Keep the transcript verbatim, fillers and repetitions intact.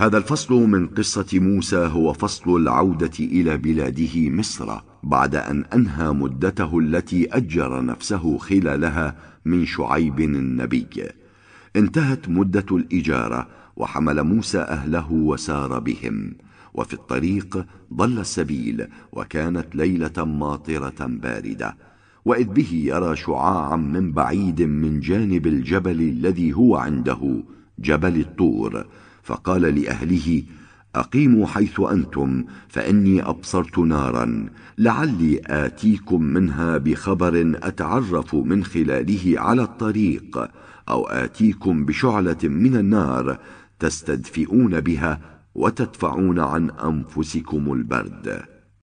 هذا الفصل من قصة موسى هو فصل العودة إلى بلاده مصر بعد أن أنهى مدته التي أجر نفسه خلالها من شعيب النبي. انتهت مدة الإجارة، وحمل موسى أهله وسار بهم، وفي الطريق ضل السبيل، وكانت ليلة ماطرة باردة، وإذ به يرى شعاعا من بعيد من جانب الجبل الذي هو عنده، جبل الطور، فقال لأهله: أقيموا حيث أنتم، فإني أبصرت نارا، لعلي آتيكم منها بخبر أتعرف من خلاله على الطريق، أو آتيكم بشعلة من النار تستدفئون بها وتدفعون عن أنفسكم البرد.